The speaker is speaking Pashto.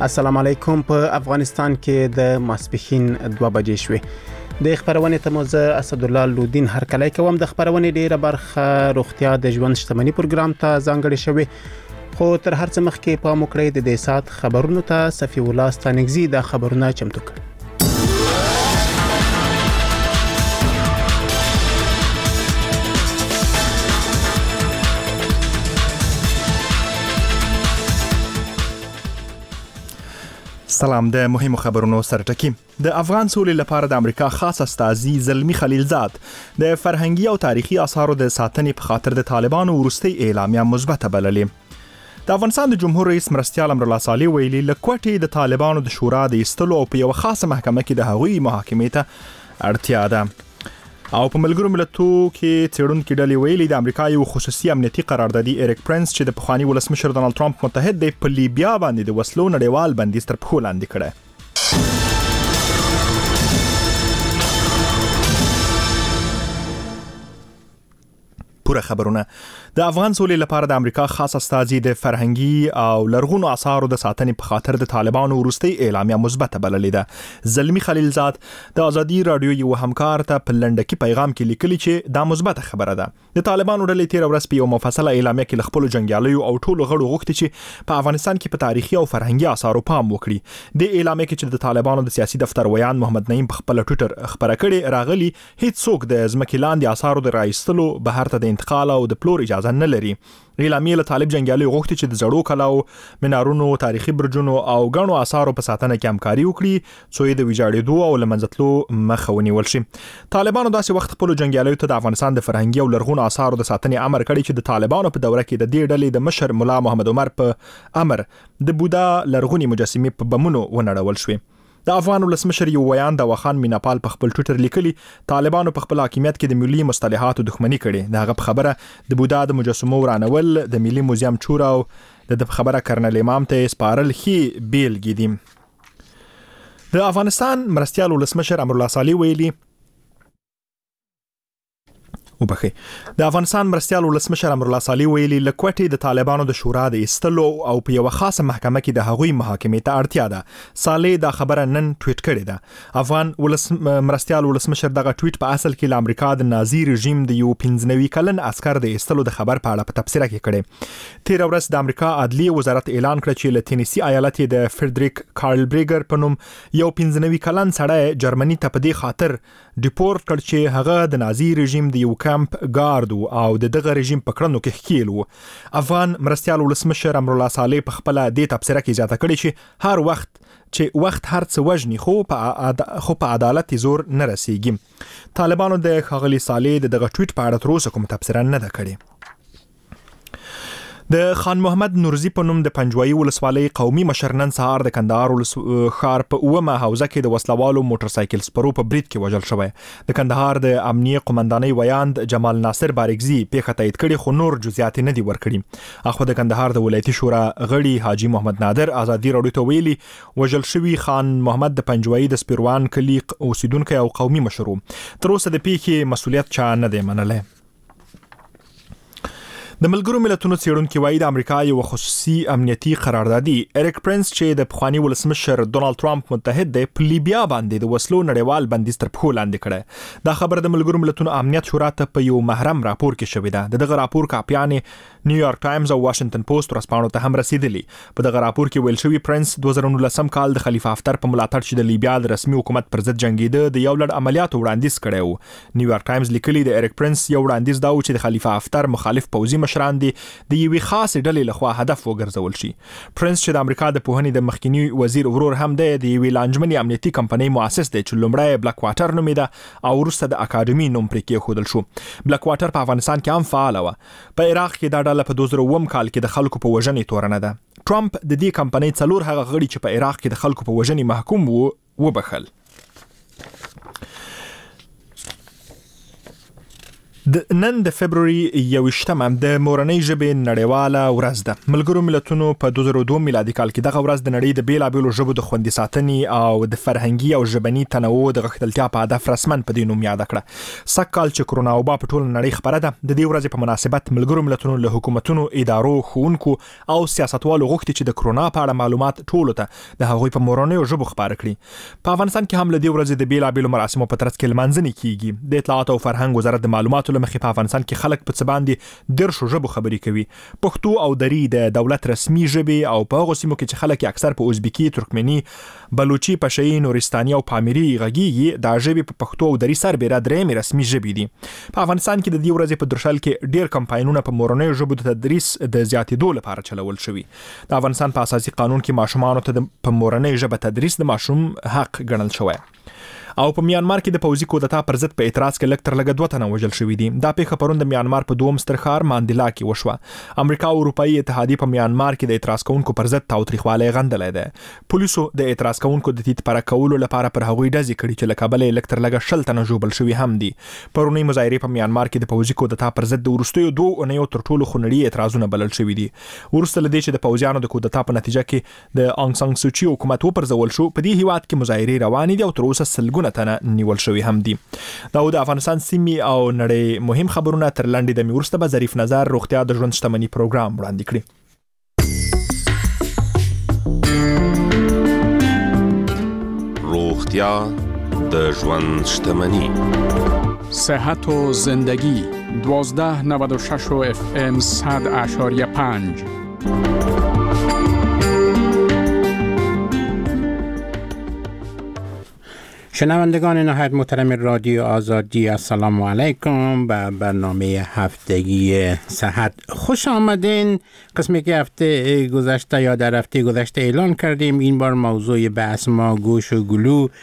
السلام علیکم. په افغانستان کې د ماسپښین 2 بجې شوې. د خبرونه تموزه اسد الله لودین هر کله کوم د خبرونه ډیره برخه روغتیا د ژوند شتمنۍ پروګرام ته ځانګړې شوې. خو تر هر څه مخکې په موکړې د دې سات خبرونو ته صفی الله ستانګزی د خبرونه چمتو کړ. سلام. د مهمو خبرونو سرټکی. د افغان سولې لپاره د امریکا خاص استازي زلمی خلیلزاد د فرهنګي او تاریخي آثارو د ساتنې په خاطر د طالبانو وروستي اعلامیه مثبته بللې. د افغانستان د جمهور رئیس مرستیال امرالله صالح ویلي لکوټي د طالبانو د شورا د ایستلو او په یو خاصه محکمه کې د هغوی محاکمې ته اړتیا ده. او په ملګرو ملتونو کې څېړونکو ډلې ویلي د امریکا یو خصوصي امنیتي قراردادي ایریک پرنس چې د پخوانی ولسمشر ډونالد ټرمپ متحد دی په لیبیا باندې د وسلو نړیوال بندیز تر پښو لاندې کړی. پوره خبرونه. د افغان سولې لپاره د امریکا خاص استازي د فرهنګي او لرغونو آثارو د ساتنې په خاطر د طالبانو وروستي اعلامیه مثبته بللې ده. زلمی خلیلزاد د ازادي رادیو یو همکار ته په لنډکی پیغام کې لیکلي چې دا مثبته خبره ده. د طالبانو ډلې تیر ورځ په یو مفصله اعلامیه کې خپل جنگیالیو او ټولو غړو غوښتي چې په افغانستان کې په تاریخي او فرهنګي آثارو پام وکړي. د اعلامیه کې چې د طالبانو د سیاسي دفتر ویان محمد نعیم په خپل ټوئیټر خبره کړې راغلي هیڅ څوک د ځمکې لاندې آثارو د رایستلو بهر ته د انتقال او د پلور اجازه نه لري. اعلامیه له طالب جنگیالي غوښتي چې د زړو کلاو، منارونو، تاریخي برجونو او غنو آثارو په ساتنه کې همکاري وکړي څو د ویجاړېدو او لمنځتلو مخه ونیول شي. طالبانو داسې وخت خپل جنگیالیو ته د افغانستان د فرهنګي او لرغونو آثارو د ساتنې امر کړی چې د طالبانو په دوره کې د دې ډلې د مشر مولا محمد عمر په امر د بودا لرغونی مجسمې په بمونو ونړول شوې. د افغان ولسمشر یو ویان د وخان میناپال په خپل ټوئیټر لیکلي طالبانو په خپل حاکمیت کې د ملي مصطلحاتو دښمنی کړي. دغه په خبره د بودا د مجسمو ورانول د ملي موزیم چور او د خبره کرنل امام ته سپارل خي بیلګې دي. د افغانستان مرستیال ولسمشر امرالله صالح ویلي د افغانستان مرستیال ولسمشر امرالله صالح ویلي لکوټي د طالبانو د شورا د ایستلو او په یو خاصه محکمه کې د هغوی محاکمې ته اړتیا ده. صالح دا خبره نن ټویټ کړې ده. افغان مرستیال ولسمشر دغه ټویټ په اصل کې د امریکا د نازي رژیم د یو 15 کلن عسكر د ایستلو د خبر په اړه په تفسیر کې کړي. تیر ورځ د امریکا عدلیه وزارت اعلان کړ چې له تینیسی ایالت د فریډریک کارل بریګر په نوم یو 15 کلن سړی جرمني ته په دې خاطر ډیپورت کړ چې هغه د نازي رژیم د یو کمپ ګارد او د دغه رژیم په کړنو کې ښکیل و. افغان مرستیال ولسمشر امرالله صالح په خپل د تفسیر کې زیاته کړی چې هر وخت هر څه وجني خو په عدالت زور نه رسیږي. طالبانو د ښاغلي صالح دغه ټویټ په اړه تر اوسه کوم تفسیر نه ده کړې. د خان محمد نورزی په نوم د پنجوایي ولسوالۍ قومي مشر نن سهار د کندهار ښار په اومه حوزه کې د وسلوالو موټر سایکل سپرو په برید کې وژل شوی. د کندهار د امنیه قومندانۍ ویاند جمال ناصر بارګزي پیښه تایید کړي خو نور جزئیات نه دي ورکړي. اخو د کندهار د ولایتي شورا غړي حاجی محمد نادر ازادي راډیو ته ویلي وژل شوی خان محمد د پنجوایي د سپیروان کلی اوسیدونکو او قومي مشر. تر اوسه د پیښې مسولیت چا نه دی منلی. د ملګرو ملتونو څېړونکي وایي د امریکا یو خصوصي امنیتي قراردادي ایریک پرنس چې د پخوانی ولسمشر ډونالد ټرمپ متحد دی په لیبیا باندې د وسلو نړیوال بندیز تر پښو لاندې کړی. دا خبر د ملګرو ملتونو امنیت شورا ته په یو محرم راپور کې شوې ده. دغه راپور کاپیان نیویارک ټایمز او واشنگټن پوسټ ورسپانو ته هم رسیدلی. په دغه راپور کې ویل شوی پرنس 2019 کال د خلیفہ حفتر په ملاتړ چې د لیبیا د رسمي حکومت پر ضد جنگیده د یو لړ عملیاتو وړاندیز کړی و. نیویارک ټایمز لیکلی د ایریک پرنس یو وړاندیز دا و چې د خلیفہ حفتر مخالف پوځي مشران دي د یوې خاصې ډلې لخوا هدف وګرځول شي. پرنس چې د امریکا د پوهنې د مخکنی وزیر ورور هم دی د یوې لانجمنې امنیتي کمپنۍ مؤسس دی چې لومړی بلک واټر نومیده او وروسته د اکاډمي نوم پرې کېښودل شو. بلک واټر په افغانستان کې هم فعاله وه. په عراق کې دا ډله په 2009 کال کې د خلکو په وژنې تورنه ده. ټرمپ د دې کمپنۍ 4 هغه غړي چې په عراق کې د خلکو په وژنې محکوم وو وبخل. نن د فبرवरी 21 د مورنۍ ژبې نړیواله ورځ ده. ملګرو ملتونو په 2002 میلادي کال کې دغه ورځ د نړۍ د بیلابېلو ژبو د خوندي ساتنې او د فرهنګي او ژبني تنوع د غښتلتیا په هدف رسمن په دې نوم یاد کړه. سږ کال چې کرونا وبا په ټول نړۍ خبره ده، د دې ورځې په مناسبت ملګرو ملتونو له حکومتونو، ادارو، ښوونکو او سیاستوالو غوښتي چې د کرونا په اړه معلومات ټولو ته د هغوی په مورنۍ ژبو خبره کړي. په افغانستان کې هم له دې ورځې د بیلابېلو مراسمو په ترڅ کې لمانځنې کیږي. د اطلاعات او فرهنګ وزارت د معلوماتو لمخې په افغانستان کې خلک په څه باندې 10 ژبو خبرې کوي. پښتو او دری د دولت رسمي ژبې او په هغو سیمو کې چې خلک اکثر په ازبکی، ترکمني، بلوچي، پشهي، نورستاني او پامیري غږیږي، دا ژبې په پښتو او دری سربېره درېمې رسمي ژبې دي. په افغانستان کې د دې ورځې په درشل کې ډېر کمپاینونه په مورنۍ ژبو د تدریس د زیاتېدو لپاره چلول شوي. د افغانستان په اساسي قانون کې ماشومانو ته په مورنۍ ژبه تدریس د ماشوم حق ګڼل شوی. او په میانمار کې د پوځي کودتا پر ضد په اعتراض کې لږ تر لږه 2 تنه وژل شوي دي. دا پیښه پرون د میانمار په دوم ستر ښار ماندلا کې وشوه. امریکا او اروپאי اتحادیه په میانمار کې د اعتراض کوونکو پر ضد تاوتریخوالی غندلې ده. پولیسو د اعتراض کوونکو د تیت پر کولو لپاره پر هغوی ډزې کړي چې له کابل لږ تر لږه 10 تنه ژوبل شوي هم دي. پرونی مظاهرې په میانمار کې د پوځي کودتا پر ضد د ورستیو 2 اونیو تر ټولو خونړي اعتراضونه بلل شوي دي. ورسته لدې چې د پوځیانو د کودتا په نتیجه کې د انګ سان سوچي حکومت وپرځول شو، په دې هیواد کې مظاهرې روانې دي او تر اوسه سلګونه تنه نیول شوی هم دي. دا د افغانستان سیمې او نړۍ مهم خبرونه تر لاندې د میورسته به ظریف نظر روغتیا د ژوند شتمنۍ پروګرام وړاندې کړي. روغتیا د ژوند شتمنۍ. صحت و زندگی 1296 FM 100.5. شنوندگان نهایت محترم رادیو آزادی، السلام علیکم. به برنامه هفتگی صحت خوش آمدین. قسمی که هفته گذشته یا در هفته گذشته اعلان کردیم، این بار موضوع بحث ما گوش و گلو